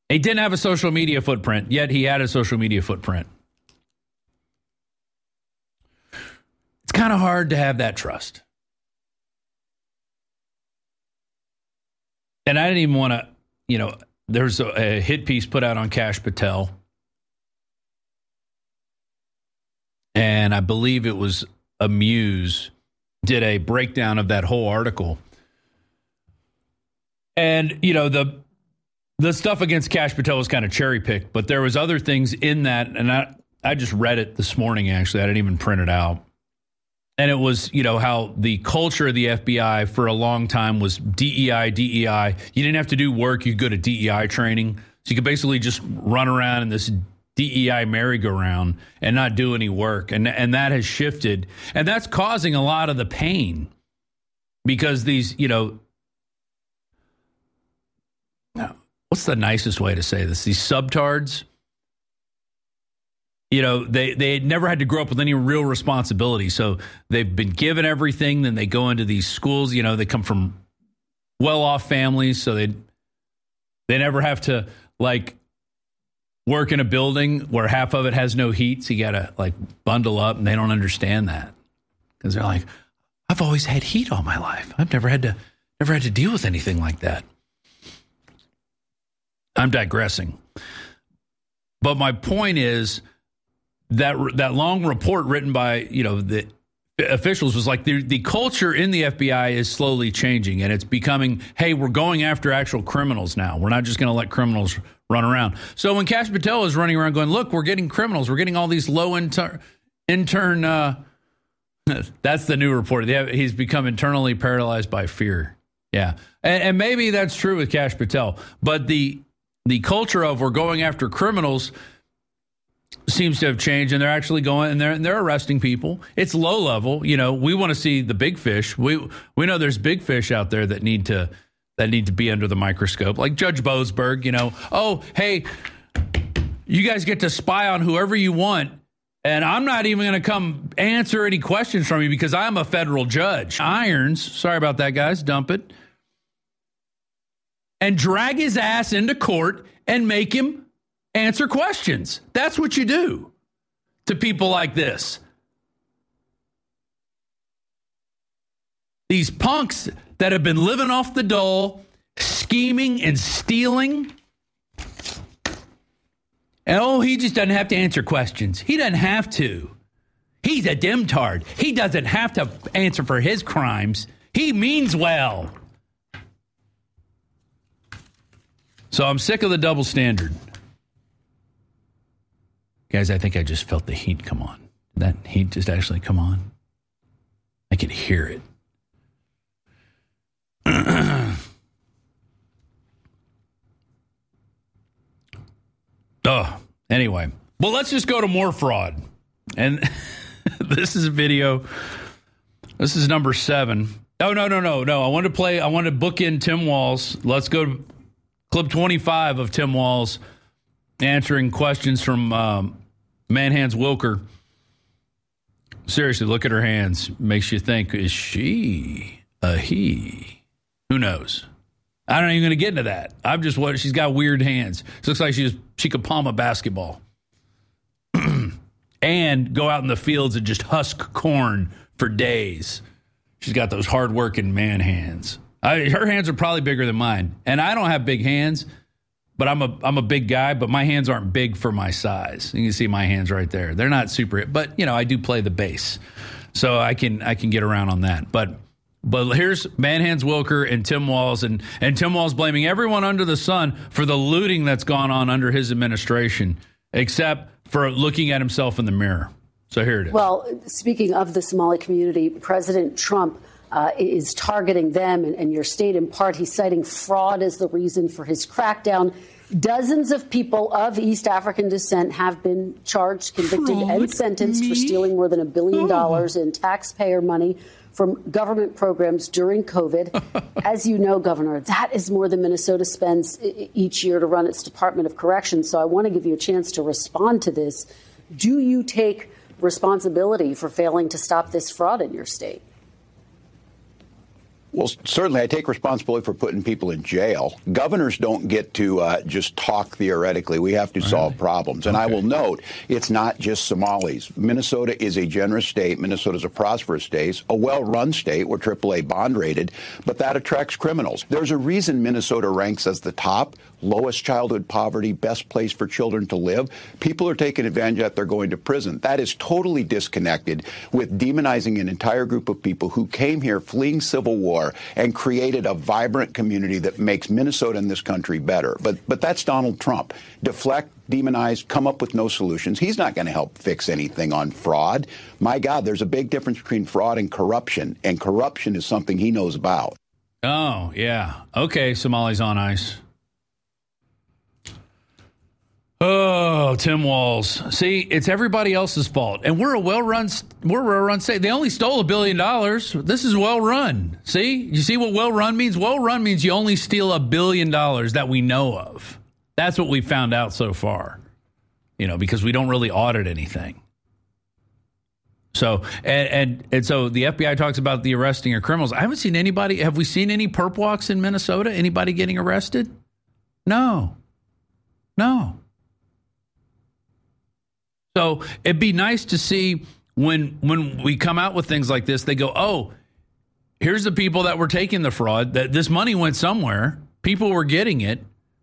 He didn't have a social media footprint, yet he had a social media footprint. It's kind of hard to have that trust. And I didn't even want to, there's a hit piece put out on Kash Patel. And I believe it was Amuse did a breakdown of that whole article. And, the stuff against Kash Patel was kind of cherry-picked, but there was other things in that, and I just read it this morning, actually. I didn't even print it out. And it was, how the culture of the FBI for a long time was DEI. You didn't have to do work. You could go to DEI training. So you could basically just run around in this DEI merry-go-round and not do any work. And that has shifted. And that's causing a lot of the pain because these, what's the nicest way to say this? These subtards, they never had to grow up with any real responsibility. So they've been given everything. Then they go into these schools. They come from well-off families. So they never have to, work in a building where half of it has no heat. So you got to, bundle up. And they don't understand that because they're like, I've always had heat all my life. I've never had to deal with anything like that. I'm digressing. But my point is that long report written by, the officials was like the culture in the FBI is slowly changing and it's becoming, hey, we're going after actual criminals now. We're not just going to let criminals run around. So when Kash Patel is running around going, look, we're getting criminals. We're getting all these low intern. That's the new report. He's become internally paralyzed by fear. Yeah. And maybe that's true with Kash Patel. But the culture of we're going after criminals seems to have changed, and they're actually going and they're arresting people. It's low level. We want to see the big fish. We know there's big fish out there that need to be under the microscope, like Judge Boasberg. Oh, hey, you guys get to spy on whoever you want, and I'm not even going to come answer any questions from you because I'm a federal judge. Irons, sorry about that, guys. Dump it. And drag his ass into court and make him answer questions. That's what you do to people like this. These punks that have been living off the dole, scheming and stealing. And he just doesn't have to answer questions. He doesn't have to. He's a dimtard. He doesn't have to answer for his crimes. He means well. So I'm sick of the double standard. Guys, I think I just felt the heat come on. Did that heat just actually come on? I could hear it. Anyway. Well, let's just go to more fraud. And this is a video. This is number 7. Oh, no. I want to book in Tim Walz. Let's go to clip 25 of Tim Walz answering questions from Manhands Wilker. Seriously, look at her hands. Makes you think, is she a he? Who knows? I'm not even going to get into that. She's got weird hands. It looks like she could palm a basketball. And go out in the fields and just husk corn for days. She's got those hard-working man hands. Her hands are probably bigger than mine. And I don't have big hands, but I'm a big guy, but my hands aren't big for my size. You can see my hands right there. They're not super, but I do play the bass. So I can get around on that. But here's Manhands Wilker and Tim Walz, and Tim Walz blaming everyone under the sun for the looting that's gone on under his administration, except for looking at himself in the mirror. So here it is. Well, speaking of the Somali community, President Trump is targeting them and your state in part. He's citing fraud as the reason for his crackdown. Dozens of people of East African descent have been charged, convicted, and sentenced for stealing more than $1 billion in taxpayer money from government programs during COVID. As you know, Governor, that is more than Minnesota spends each year to run its Department of Corrections. So I want to give you a chance to respond to this. Do you take responsibility for failing to stop this fraud in your state? Well, certainly I take responsibility for putting people in jail. Governors don't get to just talk theoretically. We have to solve problems. And I will note, it's not just Somalis. Minnesota is a generous state. Minnesota is a prosperous state, a well-run state. We're AAA bond rated, but that attracts criminals. There's a reason Minnesota ranks as the top, lowest childhood poverty, best place for children to live. People are taking advantage of that. They're going to prison. That is totally disconnected with demonizing an entire group of people who came here fleeing civil war and created a vibrant community that makes Minnesota and this country better. But that's Donald Trump. Deflect, demonize, come up with no solutions. He's not going to help fix anything on fraud. My God, there's a big difference between fraud and corruption is something he knows about. Oh, yeah. Okay, Somalis on ice. Oh, Tim Walz. See, it's everybody else's fault. And we're a well-run state. They only stole $1 billion. This is well-run. See? You see what well-run means? Well-run means you only steal $1 billion that we know of. That's what we found out so far. Because we don't really audit anything. So, and so the FBI talks about the arresting of criminals. I haven't seen anybody. Have we seen any perp walks in Minnesota? Anybody getting arrested? No. So it'd be nice to see when we come out with things like this, they go, oh, here's the people that were taking the fraud, that this money went somewhere. People were getting it.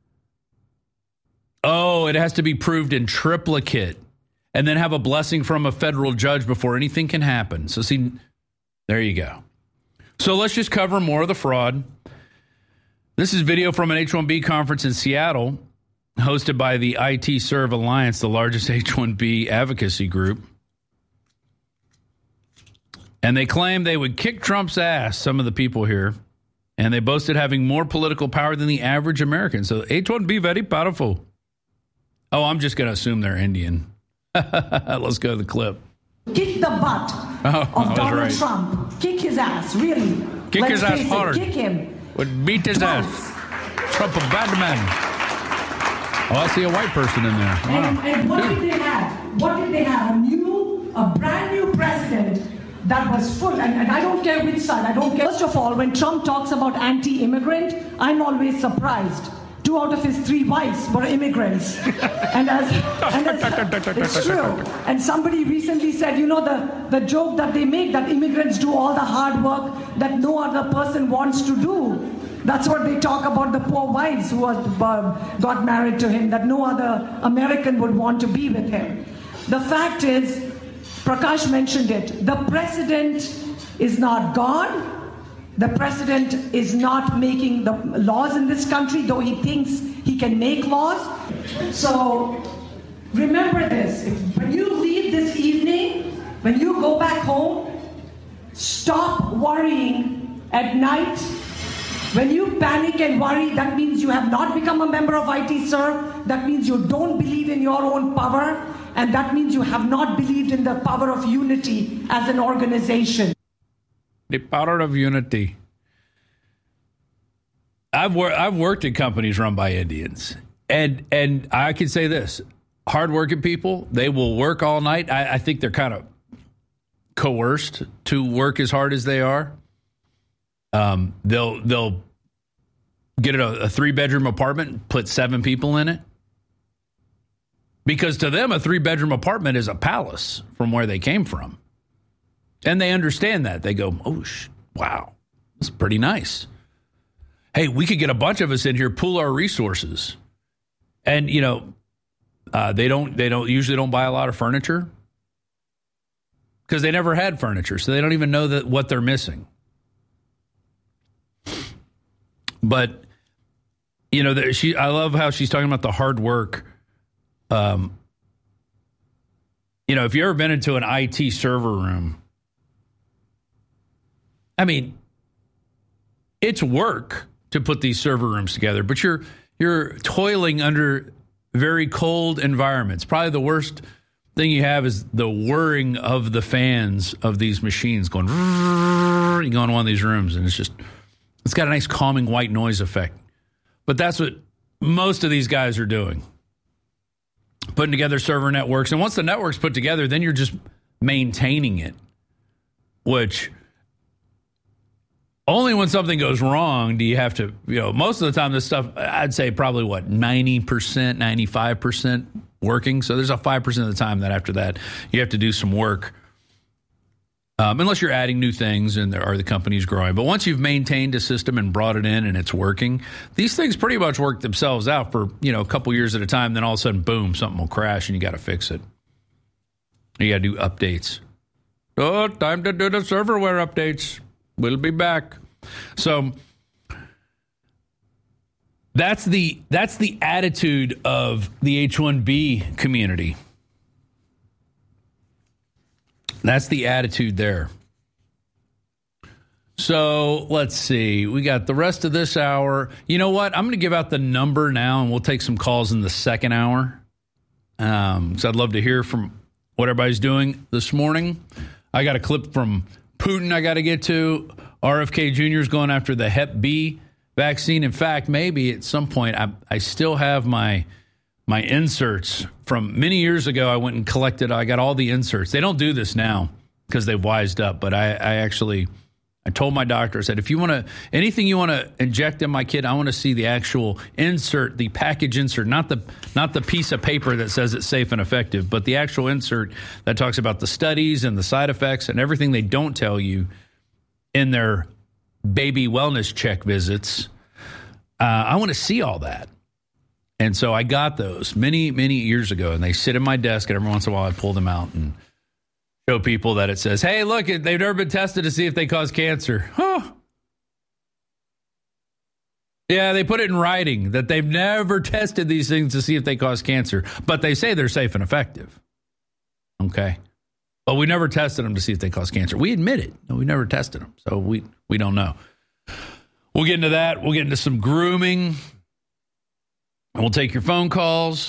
Oh, it has to be proved in triplicate and then have a blessing from a federal judge before anything can happen. So see, there you go. So let's just cover more of the fraud. This is video from an H-1B conference in Seattle, hosted by the IT Serve Alliance, the largest H-1B advocacy group. And they claim they would kick Trump's ass, some of the people here. And they boasted having more political power than the average American. So H-1B, very powerful. Oh, I'm just going to assume they're Indian. Let's go to the clip. Kick the butt of Donald Trump. Kick his ass, really. Kick his ass hard. Kick him. Would beat his ass. Trump a bad man. Oh, I see a white person in there. Wow. And what did they have? What did they have? A brand new president that was full. And I don't care which side. I don't care. First of all, when Trump talks about anti-immigrant, I'm always surprised. 2 out of his 3 wives were immigrants. and it's true. And somebody recently said, the joke that they make, that immigrants do all the hard work that no other person wants to do. That's what they talk about the poor wives who got married to him, that no other American would want to be with him. The fact is, Prakash mentioned it, the president is not God. The president is not making the laws in this country, though he thinks he can make laws. So remember this, when you leave this evening, when you go back home, stop worrying at night. When you panic and worry, that means you have not become a member of IT Serve. That means you don't believe in your own power. And that means you have not believed in the power of unity as an organization. The power of unity. I've worked at companies run by Indians. And I can say this. Hardworking people, they will work all night. I think they're kind of coerced to work as hard as they are. They'll get a 3-bedroom apartment and put 7 people in it. Because to them, a 3-bedroom apartment is a palace from where they came from. And they understand that. They go, oh, wow, that's pretty nice. Hey, we could get a bunch of us in here, pool our resources. And, they usually don't buy a lot of furniture because they never had furniture. So they don't even know what they're missing. But, I love how she's talking about the hard work. If you've ever been into an IT server room, I mean, it's work to put these server rooms together, but you're toiling under very cold environments. Probably the worst thing you have is the whirring of the fans of these machines going. You go in one of these rooms, and it's got a nice calming white noise effect. But that's what most of these guys are doing. Putting together server networks. And once the network's put together, then you're just maintaining it, which Only when something goes wrong do you have to, most of the time this stuff, I'd say probably 90%, 95% working. So there's a 5% of the time that after that you have to do some work. Unless you're adding new things and the company's growing. But once you've maintained a system and brought it in and it's working, these things pretty much work themselves out for, a couple years at a time. Then all of a sudden, boom, something will crash and you got to fix it. You got to do updates. Oh, time to do the serverware updates. We'll be back. So that's the attitude of the H-1B community. That's the attitude there. So let's see. We got the rest of this hour. You know what? I'm going to give out the number now, and we'll take some calls in the second hour. Because I'd love to hear from what everybody's doing this morning. I got a clip from Putin I got to get to. RFK Jr. is going after the Hep B vaccine. In fact, maybe at some point, I still have my inserts from many years ago. I went and collected. I got all the inserts. They don't do this now because they've wised up. But I told my doctor, I said, if you want to, anything you want to inject in my kid, I want to see the actual insert, the package insert, not the piece of paper that says it's safe and effective, but the actual insert that talks about the studies and the side effects and everything they don't tell you in their baby wellness check visits. I want to see all that. And so I got those many, many years ago, and they sit in my desk, and every once in a while I pull them out and show people that it says, hey, look, they've never been tested to see if they cause cancer. Huh. Yeah, they put it in writing that they've never tested these things to see if they cause cancer, but they say they're safe and effective. Okay. But we never tested them to see if they cause cancer. We admit it. No, we never tested them, so we don't know. We'll get into that. We'll get into some grooming. And we'll take your phone calls.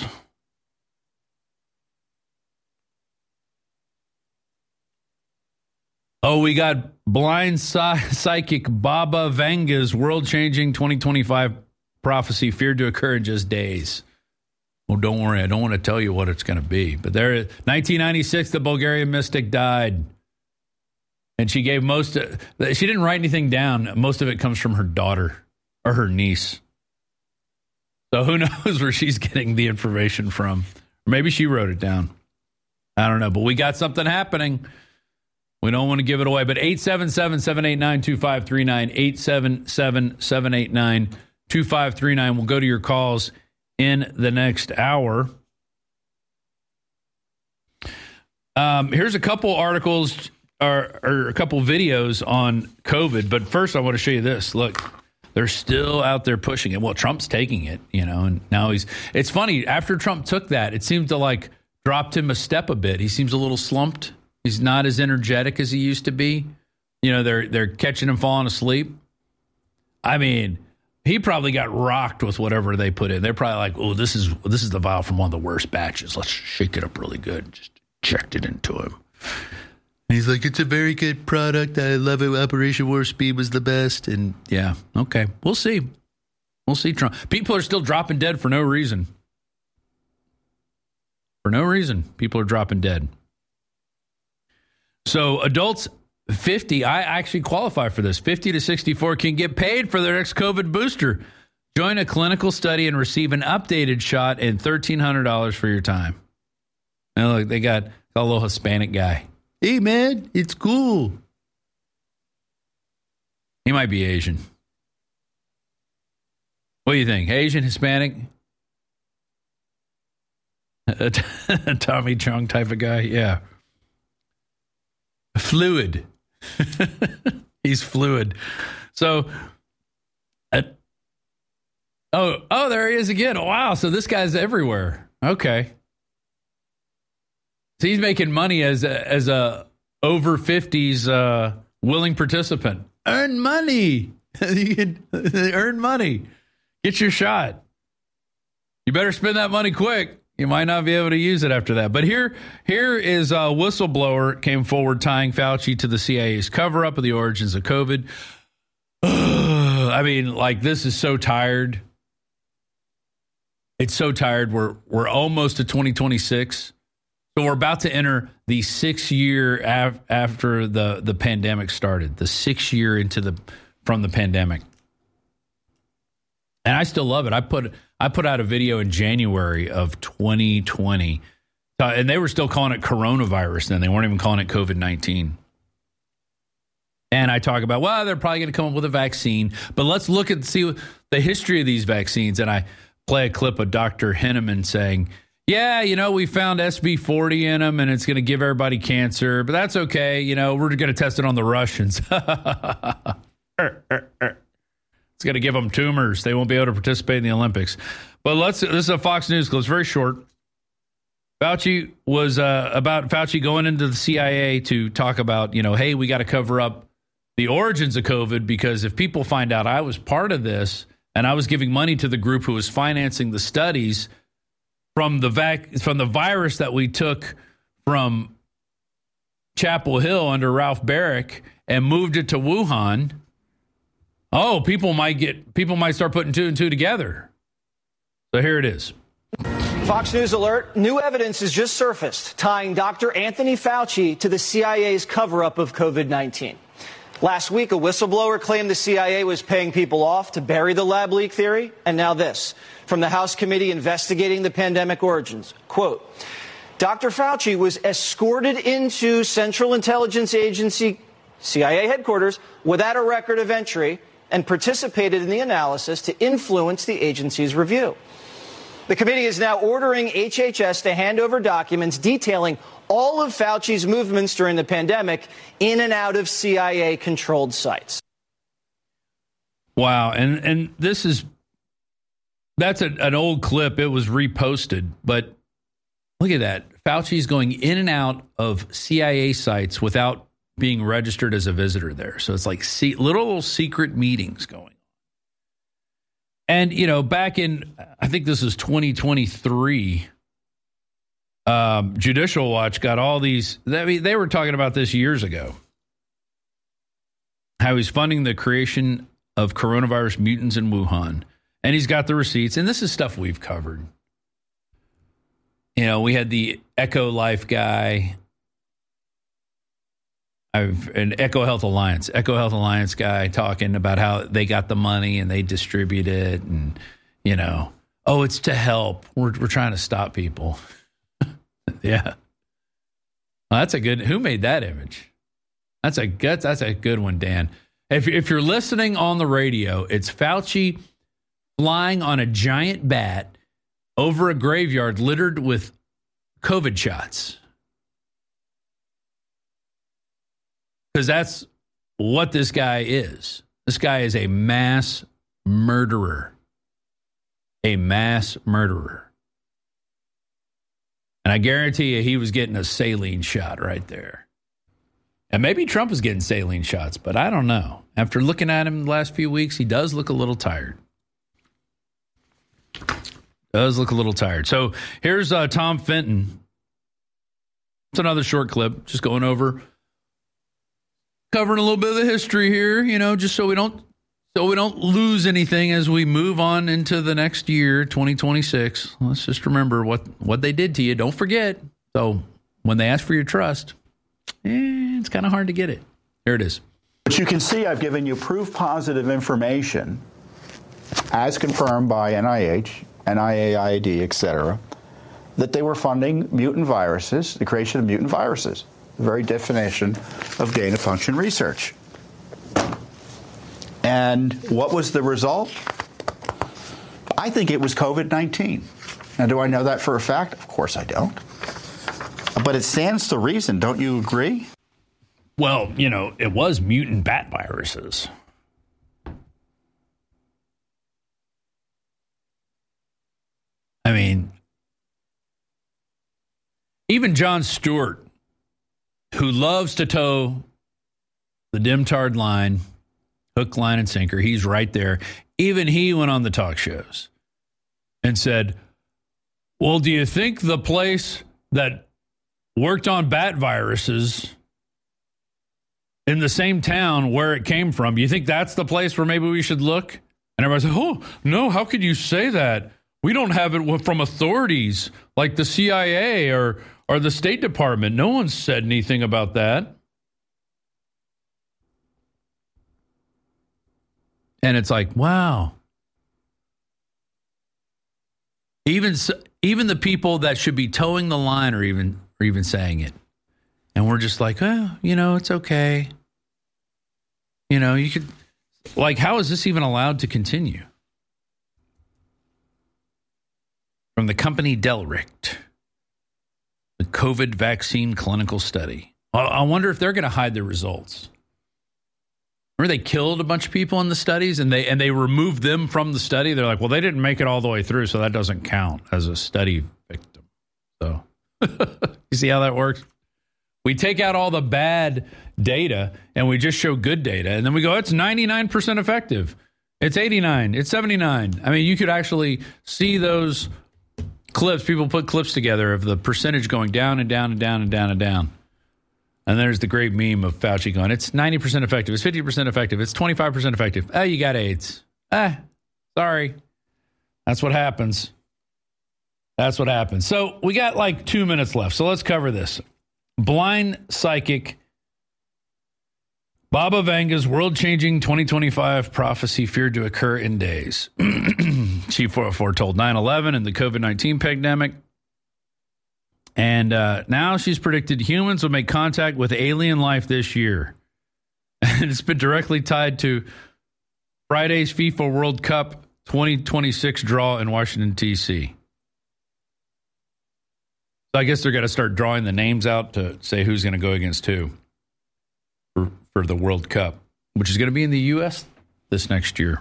Oh, we got blind psychic Baba Vanga's world-changing 2025 prophecy feared to occur in just days. Well, don't worry. I don't want to tell you what it's going to be. But 1996, the Bulgarian mystic died. And she gave she didn't write anything down. Most of it comes from her daughter or her niece. So who knows where she's getting the information from? Or maybe she wrote it down. I don't know. But we got something happening. We don't want to give it away. But 877-789-2539, 877-789-2539. We'll go to your calls in the next hour. Here's a couple articles or a couple videos on COVID. But first, I want to show you this. Look. They're still out there pushing it. Well, Trump's taking it, and now it's funny. After Trump took that, it seemed to dropped him a step a bit. He seems a little slumped. He's not as energetic as he used to be. They're catching him falling asleep. I mean, he probably got rocked with whatever they put in. They're probably like, oh, this is the vial from one of the worst batches. Let's shake it up really good. Just inject it into him. He's like, it's a very good product. I love it. Operation Warp Speed was the best. And yeah, okay. We'll see. We'll see Trump. People are still dropping dead for no reason. For no reason, people are dropping dead. So adults 50, I actually qualify for this. 50 to 64 can get paid for their next COVID booster. Join a clinical study and receive an updated shot and $1,300 for your time. Now look, they got a little Hispanic guy. Hey, man, it's cool. He might be Asian. What do you think? Asian, Hispanic? A Tommy Chong type of guy? Yeah. Fluid. He's fluid. So, there he is again. Wow, so this guy's everywhere. Okay. So he's making money as a over 50s willing participant. Earn money. You can earn money. Get your shot. You better spend that money quick. You might not be able to use it after that. But here is a whistleblower came forward tying Fauci to the CIA's cover-up of the origins of COVID. I mean, this is so tired. It's so tired. We're almost to 2026. So we're about to enter the 6th year after the pandemic started, the 6th year into the from the pandemic. And I still love it. I put out a video in January of 2020, and they were still calling it coronavirus then. They weren't even calling it COVID-19. And I talk about, well, they're probably going to come up with a vaccine, but let's look and see the history of these vaccines. And I play a clip of Dr. Henneman saying, yeah, we found SV40 in them, and it's going to give everybody cancer, but that's okay. We're going to test it on the Russians. It's going to give them tumors. They won't be able to participate in the Olympics. But this is a Fox News clip. It's very short. Fauci was about Fauci going into the CIA to talk about, hey, we got to cover up the origins of COVID, because if people find out I was part of this and I was giving money to the group who was financing the studies from the virus that we took from Chapel Hill under Ralph Baric and moved it to Wuhan, people might start putting two and two together. So here it is. Fox News alert. New evidence has just surfaced tying Dr. Anthony Fauci to the CIA's cover-up of COVID-19. Last week, a whistleblower claimed the CIA was paying people off to bury the lab leak theory. And now this, from the House committee investigating the pandemic origins. Quote, Dr. Fauci was escorted into Central Intelligence Agency, CIA headquarters, without a record of entry and participated in the analysis to influence the agency's review. The committee is now ordering HHS to hand over documents detailing all of Fauci's movements during the pandemic in and out of CIA-controlled sites. Wow, and that's an old clip. It was reposted, but look at that. Fauci's going in and out of CIA sites without being registered as a visitor there. So it's like little secret meetings going on. And, back in, I think this is 2023, Judicial Watch got all these, they were talking about this years ago, how he's funding the creation of coronavirus mutants in Wuhan. And he's got the receipts. And this is stuff we've covered. We had the Echo Life guy, an Echo Health Alliance guy talking about how they got the money and they distribute it. And, it's to help. We're trying to stop people. Yeah. Well, that's a good, who made that image? That's a good one, Dan. If you're listening on the radio, it's Fauci flying on a giant bat over a graveyard littered with COVID shots. Because that's what this guy is. This guy is a mass murderer. A mass murderer. And I guarantee you he was getting a saline shot right there. And maybe Trump was getting saline shots, but I don't know. After looking at him the last few weeks, he does look a little tired. So here's Tom Fenton. It's another short clip, just going over, covering a little bit of the history here, just so we don't lose anything as we move on into the next year, 2026. Let's just remember what they did to you. Don't forget. So when they ask for your trust, it's kind of hard to get it. Here it is. But you can see I've given you proof positive information as confirmed by NIH, NIAID, etc., that they were funding mutant viruses, the creation of mutant viruses, the very definition of gain-of-function research. And what was the result? I think it was COVID-19. Now, do I know that for a fact? Of course I don't. But it stands to reason, don't you agree? Well, it was mutant bat viruses. I mean, even Jon Stewart, who loves to toe the dim-tarred line, hook, line, and sinker, he's right there. Even he went on the talk shows and said, well, do you think the place that worked on bat viruses in the same town where it came from, you think that's the place where maybe we should look? And everybody said, oh, no, how could you say that? We don't have it from authorities like the CIA or the State Department. No one said anything about that. And it's like, wow. Even the people that should be towing the line are even saying it. And we're just like, oh, it's okay. You could, like, how is this even allowed to continue? From the company Delricht, the COVID vaccine clinical study. I wonder if they're going to hide the results. Remember they killed a bunch of people in the studies and they removed them from the study. They're like, well, they didn't make it all the way through, so that doesn't count as a study victim. So you see how that works? We take out all the bad data and we just show good data. And then we go, it's 99% effective. It's 89. It's 79. I mean, you could actually see those clips. People put clips together of the percentage going down and down and down and down and down. And there's the great meme of Fauci going, it's 90% effective. It's 50% effective. It's 25% effective. Oh, you got AIDS. Sorry. That's what happens. That's what happens. So we got like 2 minutes left. So let's cover this. Blind psychic Baba Vanga's world-changing 2025 prophecy feared to occur in days. She foretold 9/11 and the COVID-19 pandemic. And now she's predicted humans will make contact with alien life this year. And it's been directly tied to Friday's FIFA World Cup 2026 draw in Washington, D.C. So I guess they're going to start drawing the names out to say who's going to go against who for the World Cup, which is going to be in the U.S. this next year.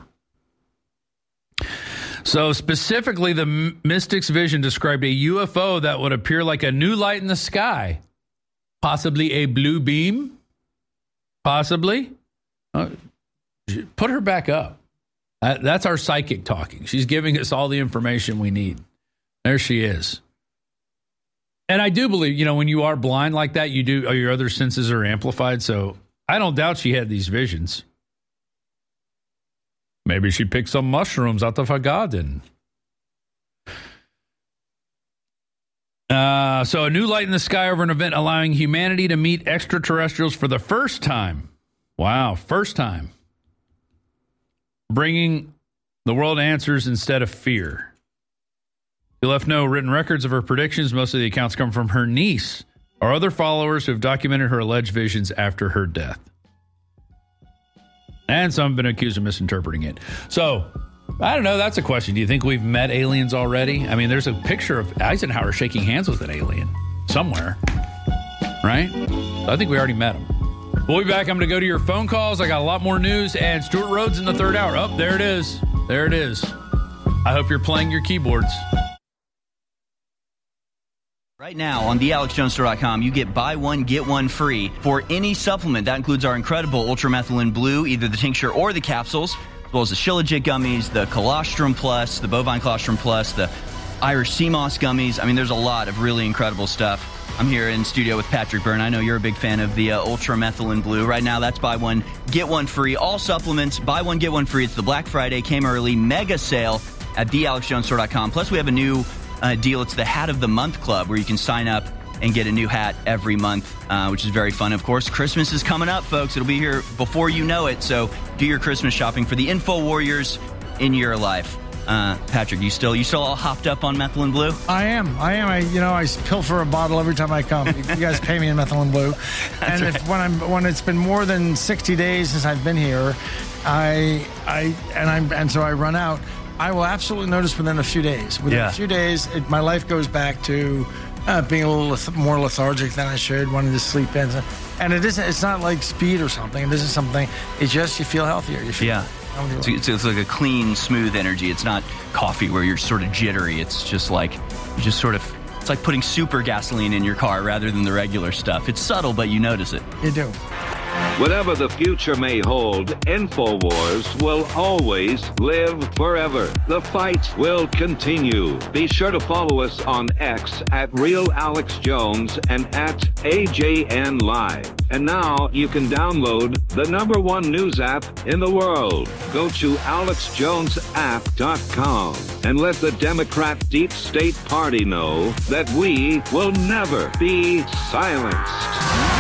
So specifically, the mystic's vision described a UFO that would appear like a new light in the sky, possibly a blue beam, possibly. Put her back up. That's our psychic talking. She's giving us all the information we need. There she is. And I do believe, when you are blind like that, your other senses are amplified. So I don't doubt she had these visions. Maybe she picked some mushrooms out of her garden. So a new light in the sky over an event allowing humanity to meet extraterrestrials for the first time. Wow, first time. Bringing the world answers instead of fear. She left no written records of her predictions. Most of the accounts come from her niece or other followers who have documented her alleged visions after her death. And some have been accused of misinterpreting it. So, I don't know. That's a question. Do you think we've met aliens already? I mean, there's a picture of Eisenhower shaking hands with an alien somewhere, right? So I think we already met him. We'll be back. I'm going to go to your phone calls. I got a lot more news. And Stuart Rhodes in the third hour. Oh, there it is. There it is. I hope you're playing your keyboards. Right now on thealexjonesstore.com, you get buy one, get one free for any supplement. That includes our incredible Ultramethylene Blue, either the tincture or the capsules, as well as the Shilajit gummies, the Colostrum Plus, the Bovine Colostrum Plus, the Irish Sea Moss gummies. I mean, there's a lot of really incredible stuff. I'm here in studio with Patrick Byrne. I know you're a big fan of the Ultramethylene Blue. Right now, that's buy one, get one free. All supplements, buy one, get one free. It's the Black Friday, came early, mega sale at thealexjonesstore.com. Plus, we have a new deal. It's the Hat of the Month Club, where you can sign up and get a new hat every month, which is very fun. Of course, Christmas is coming up, folks. It'll be here before you know it. So do your Christmas shopping for the Info Warriors in your life. Patrick, you still all hopped up on Methylene Blue? I am. I pilfer a bottle every time I come. You guys pay me in Methylene Blue, and right. when it's been more than 60 days since I've been here, so I run out. I will absolutely notice within a few days. Within a few days, my life goes back to being a little more lethargic than I should, wanting to sleep in. And it's not like speed or something. It isn't something. It's just you feel healthier. You feel It's like a clean, smooth energy. It's not coffee where you're sort of jittery. It's just like it's like putting super gasoline in your car rather than the regular stuff. It's subtle, but you notice it. You do. Whatever the future may hold, InfoWars will always live forever. The fight will continue. Be sure to follow us on X at RealAlexJones and at AJN Live. And now you can download the #1 news app in the world. Go to AlexJonesApp.com and let the Democrat Deep State Party know that we will never be silenced.